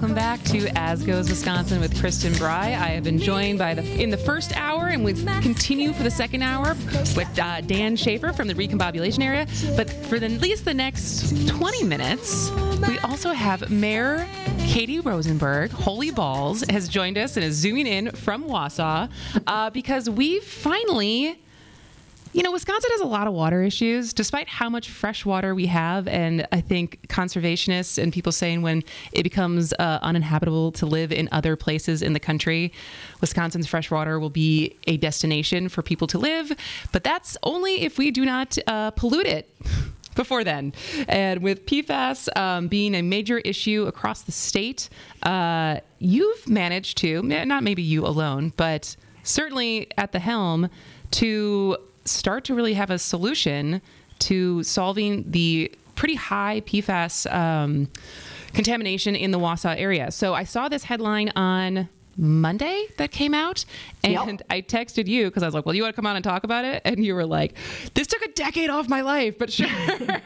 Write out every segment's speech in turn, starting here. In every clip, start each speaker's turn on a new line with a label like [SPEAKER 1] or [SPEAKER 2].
[SPEAKER 1] Welcome back to As Goes Wisconsin with Kristen Bry. I have been joined by in the first hour, and we continue for the second hour with Dan Schaefer from the Recombobulation Area. But for at least the next 20 minutes, we also have Mayor Katie Rosenberg, Holy Balls, has joined us and is zooming in from Wausau because we finally... Wisconsin has a lot of water issues, despite how much fresh water we have. And I think conservationists and people saying when it becomes uninhabitable to live in other places in the country, Wisconsin's fresh water will be a destination for people to live. But that's only if we do not pollute it before then. And with PFAS being a major issue across the state, you've managed to, not maybe you alone, but certainly at the helm, to start to really have a solution to solving the pretty high PFAS contamination in the Wausau area. So I saw this headline on Monday that came out, and I texted you because I was like, well, you want to come on and talk about it? And you were like, this took a decade off my life, but sure.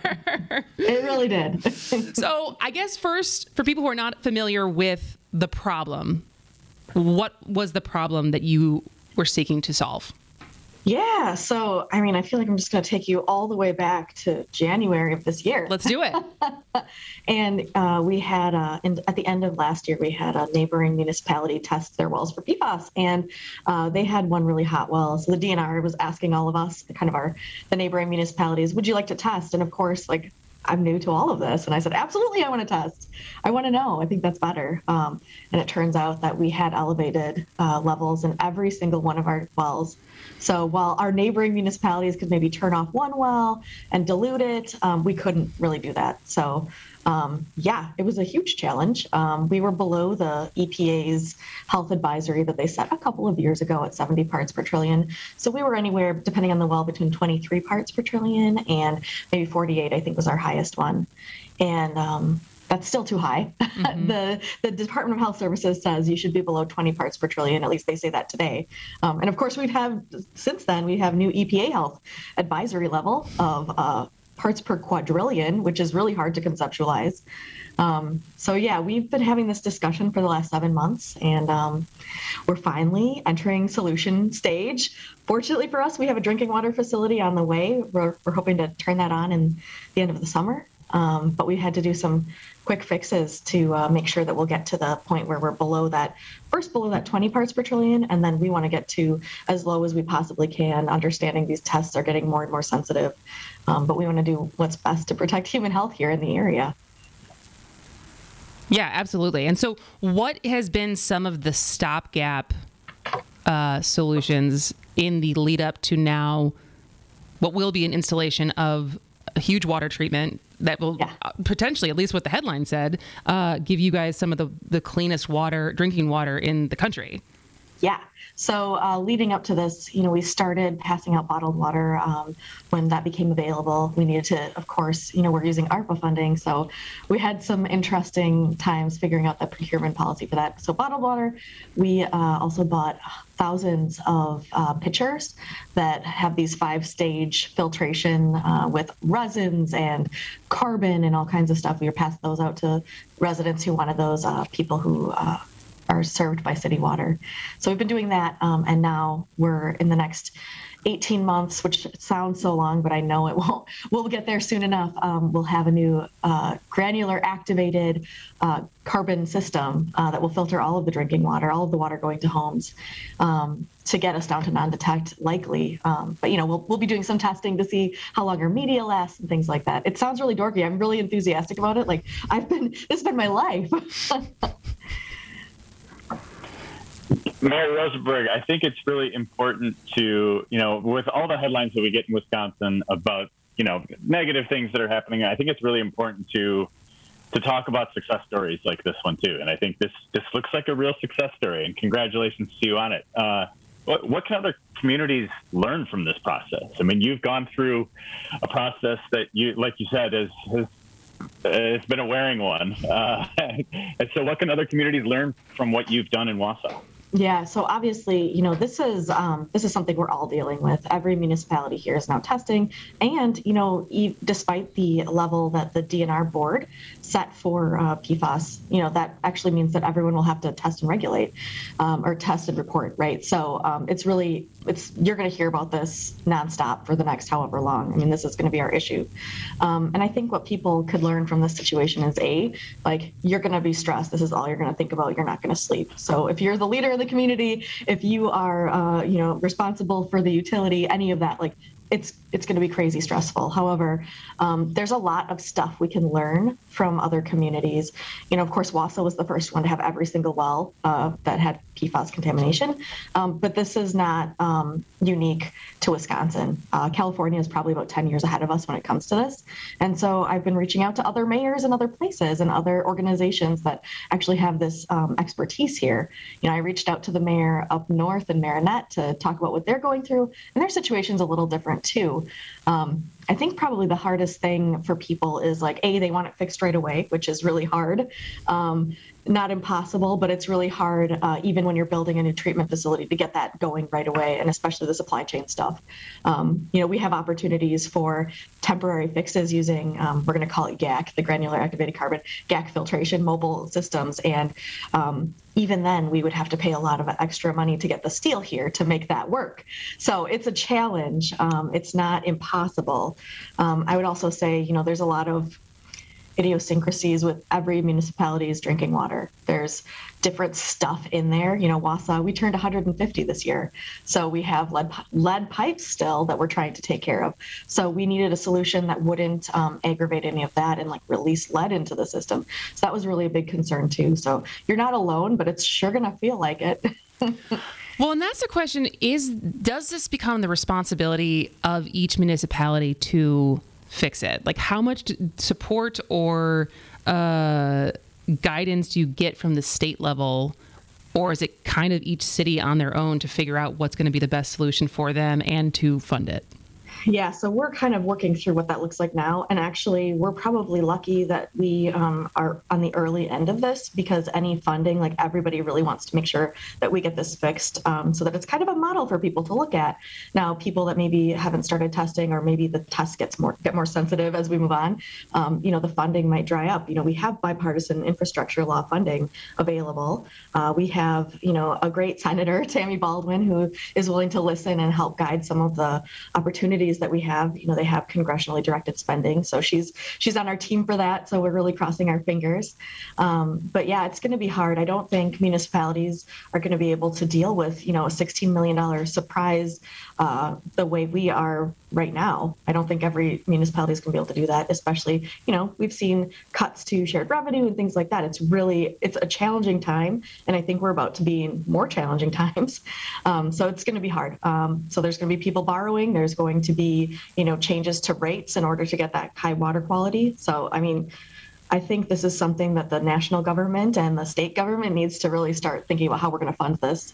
[SPEAKER 2] It really did.
[SPEAKER 1] So I guess first, for people who are not familiar with the problem, what was the problem that you were seeking to solve?
[SPEAKER 2] Yeah. So, I feel like I'm just going to take you all the way back to January of this year.
[SPEAKER 1] Let's do it.
[SPEAKER 2] And we had, at the end of last year, we had a neighboring municipality test their wells for PFAS. And they had one really hot well. So the DNR was asking all of us, the neighboring municipalities, would you like to test? And of course, I'm new to all of this. And I said, absolutely, I want to test. I want to know. I think that's better. And it turns out that we had elevated levels in every single one of our wells. So while our neighboring municipalities could maybe turn off one well and dilute it, we couldn't really do that. So it was a huge challenge. We were below the EPA's health advisory that they set a couple of years ago at 70 parts per trillion. So we were anywhere, depending on the well, between 23 parts per trillion and maybe 48, I think was our highest one. And that's still too high. Mm-hmm. The Department of Health Services says you should be below 20 parts per trillion. At least they say that today. And of course, since then, we have new EPA health advisory level of parts per quadrillion, which is really hard to conceptualize. We've been having this discussion for the last 7 months, and we're finally entering solution stage. Fortunately for us, we have a drinking water facility on the way. We're hoping to turn that on in the end of the summer. But we had to do some quick fixes to make sure that we'll get to the point where we're below that 20 parts per trillion. And then we want to get to as low as we possibly can, understanding these tests are getting more and more sensitive. But we want to do what's best to protect human health here in the area.
[SPEAKER 1] Yeah, absolutely. And so what has been some of the stopgap solutions in the lead up to now what will be an installation of a huge water treatment that will potentially, at least what the headline said, give you guys some of the cleanest drinking water in the country?
[SPEAKER 2] Yeah. So leading up to this, we started passing out bottled water when that became available. We needed to, of course, we're using ARPA funding. So we had some interesting times figuring out the procurement policy for that. So bottled water, we also bought thousands of pitchers that have these 5-stage filtration with resins and carbon and all kinds of stuff. We were passing those out to residents who wanted those, people who are served by city water. So we've been doing that, and now we're in the next 18 months, which sounds so long, but I know it won't. We'll get there soon enough. We'll have a new granular activated carbon system that will filter all of the drinking water, all of the water going to homes, to get us down to non-detect likely. But we'll be doing some testing to see how long our media lasts and things like that. It sounds really dorky. I'm really enthusiastic about it. This has been my life.
[SPEAKER 3] Mayor Rosenberg, I think it's really important to, with all the headlines that we get in Wisconsin about, negative things that are happening, I think it's really important to talk about success stories like this one too. And I think this looks like a real success story, and congratulations to you on it. What can other communities learn from this process? I mean, you've gone through a process that like you said, it's been a wearing one. And so what can other communities learn from what you've done in Wausau?
[SPEAKER 2] Yeah, so obviously, this is something we're all dealing with. Every municipality here is now testing, and despite the level that the DNR board set for PFAS, that actually means that everyone will have to test and regulate, or test and report, right? So you're going to hear about this nonstop for the next however long. I mean, this is going to be our issue, and I think what people could learn from this situation is you're going to be stressed. This is all you're going to think about. You're not going to sleep. So if you're the leader of the community, if you are responsible for the utility, any of that, it's going to be crazy stressful. However, there's a lot of stuff we can learn from other communities. Of course, Wausau was the first one to have every single well that had PFAS contamination, but this is not unique to Wisconsin. California is probably about 10 years ahead of us when it comes to this. And so I've been reaching out to other mayors and other places and other organizations that actually have this expertise here. I reached out to the mayor up north in Marinette to talk about what they're going through, and their situation's a little different too. I think probably the hardest thing for people is they want it fixed right away, which is really hard. Not impossible, but it's really hard, even when you're building a new treatment facility, to get that going right away, and especially the supply chain stuff. We have opportunities for temporary fixes using, we're going to call it GAC, the granular activated carbon, GAC filtration mobile systems. And even then, we would have to pay a lot of extra money to get the steel here to make that work. So it's a challenge. It's not impossible. I would also say, there's a lot of idiosyncrasies with every municipality's drinking water. There's different stuff in there. Wausau, we turned 150 this year. So we have lead pipes still that we're trying to take care of. So we needed a solution that wouldn't aggravate any of that and release lead into the system. So that was really a big concern too. So you're not alone, but it's sure going to feel like it.
[SPEAKER 1] Well, and that's the question does this become the responsibility of each municipality to fix it? How much support or guidance do you get from the state level, or is it kind of each city on their own to figure out what's going to be the best solution for them and to fund it?
[SPEAKER 2] Yeah, so we're kind of working through what that looks like now. And actually, we're probably lucky that we are on the early end of this, because any funding, everybody really wants to make sure that we get this fixed, so that it's kind of a model for people to look at. Now, people that maybe haven't started testing, or maybe the test get more sensitive as we move on, the funding might dry up. We have bipartisan infrastructure law funding available. We have, a great senator, Tammy Baldwin, who is willing to listen and help guide some of the opportunities that we have. They have congressionally directed spending, so she's on our team for that. So we're really crossing our fingers. But yeah, it's going to be hard. I don't think municipalities are going to be able to deal with a $16 million surprise the way we are right now. I don't think every municipality is going to be able to do that. Especially, we've seen cuts to shared revenue and things like that. It's a challenging time, and I think we're about to be in more challenging times. So it's going to be hard. So there's going to be people borrowing. There's going to be changes to rates in order to get that high water quality. So I think this is something that the national government and the state government needs to really start thinking about how we're going to fund this.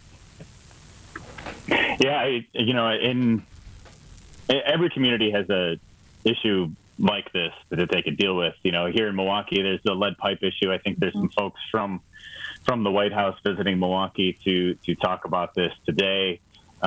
[SPEAKER 3] Yeah, every community has a issue like this that they could deal with. Here in Milwaukee, there's the lead pipe issue. I think there's some folks from the White House visiting Milwaukee to talk about this today.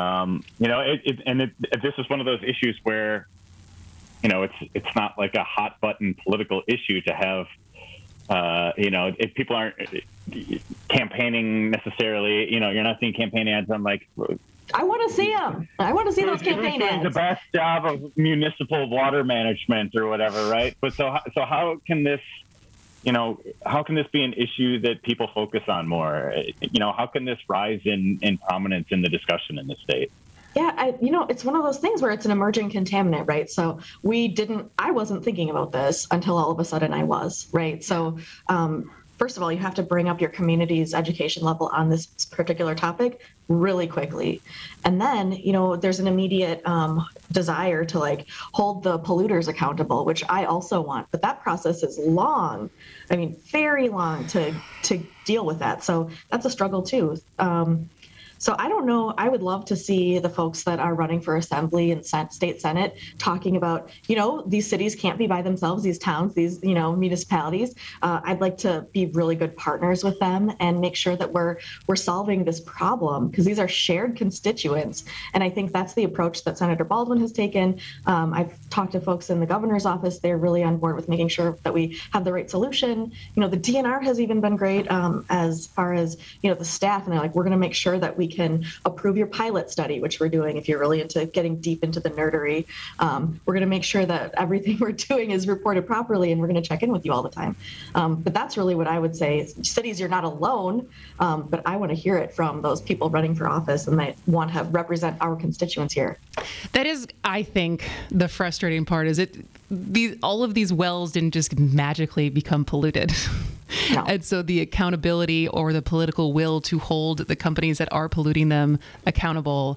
[SPEAKER 3] This is one of those issues where, it's not like a hot button political issue to have, if people aren't campaigning necessarily, you're not seeing campaign ads on
[SPEAKER 2] I want to see them. I want to see those campaign ads.
[SPEAKER 3] The best job of municipal water management or whatever, right? But so how can this, how can this be an issue that people focus on more? How can this rise in prominence in the discussion in the state?
[SPEAKER 2] Yeah, it's one of those things where it's an emerging contaminant, right? So I wasn't thinking about this until all of a sudden I was, right? So first of all, you have to bring up your community's education level on this particular topic really quickly. And then, there's an immediate desire to hold the polluters accountable, which I also want. But that process is long. Very long to deal with that. So that's a struggle too. So I don't know. I would love to see the folks that are running for assembly and state senate talking about, these cities can't be by themselves, these towns, these, municipalities. I'd like to be really good partners with them and make sure that we're solving this problem, because these are shared constituents. And I think that's the approach that Senator Baldwin has taken. I've talked to folks in the governor's office. They're really on board with making sure that we have the right solution. The DNR has even been great as far as, the staff. And they're like, we're going to make sure that we can approve your pilot study, which we're doing if you're really into getting deep into the nerdery. We're going to make sure that everything we're doing is reported properly, and we're going to check in with you all the time. But that's really what I would say. Cities, you're not alone, but I want to hear it from those people running for office and that want to represent our constituents here.
[SPEAKER 1] That is, I think, the frustrating part is all of these wells didn't just magically become polluted. No. And so the accountability or the political will to hold the companies that are polluting them accountable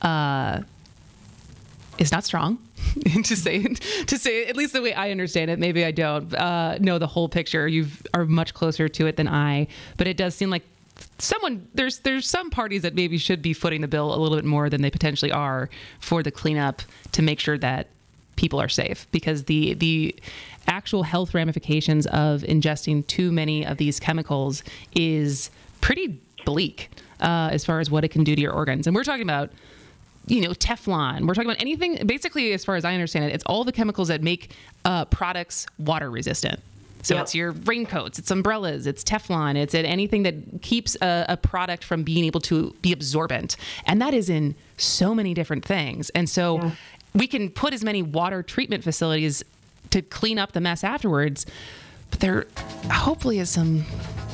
[SPEAKER 1] is not strong. to say at least the way I understand it. Maybe I don't know the whole picture. You are much closer to it than I, but it does seem like there's some parties that maybe should be footing the bill a little bit more than they potentially are for the cleanup to make sure that people are safe, because the actual health ramifications of ingesting too many of these chemicals is pretty bleak as far as what it can do to your organs. And we're talking about, Teflon. We're talking about anything, basically, as far as I understand it, it's all the chemicals that make products water resistant. So It's your raincoats, it's umbrellas, it's Teflon, it's anything that keeps a product from being able to be absorbent. And that is in so many different things. And so we can put as many water treatment facilities to clean up the mess afterwards, but there hopefully is some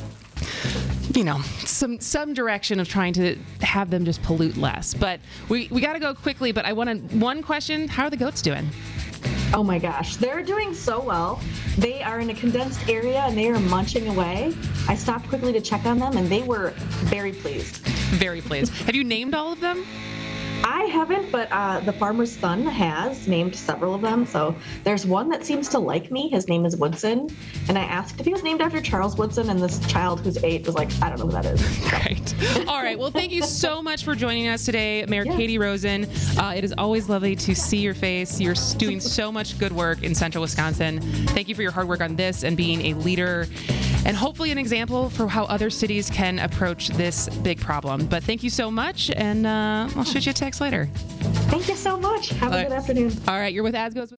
[SPEAKER 1] direction of trying to have them just pollute less. But we got to go quickly, but I wanted one question. How are the goats doing?
[SPEAKER 2] Oh my gosh, they're doing so well. They are in a condensed area and they are munching away. I stopped quickly to check on them and they were very pleased.
[SPEAKER 1] Very pleased. Have you named all of them?
[SPEAKER 2] I haven't, but the farmer's son has named several of them. So there's one that seems to like me. His name is Woodson. And I asked if he was named after Charles Woodson, and this child who's 8 was like, I don't know who that is.
[SPEAKER 1] Great. All right. Well, thank you so much for joining us today, Mayor Katie Rosen. It is always lovely to see your face. You're doing so much good work in Central Wisconsin. Thank you for your hard work on this and being a leader and hopefully an example for how other cities can approach this big problem. But thank you so much, and I'll shoot you a text later.
[SPEAKER 2] Thank you so much. Have a good afternoon.
[SPEAKER 1] All right, you're with As Goes.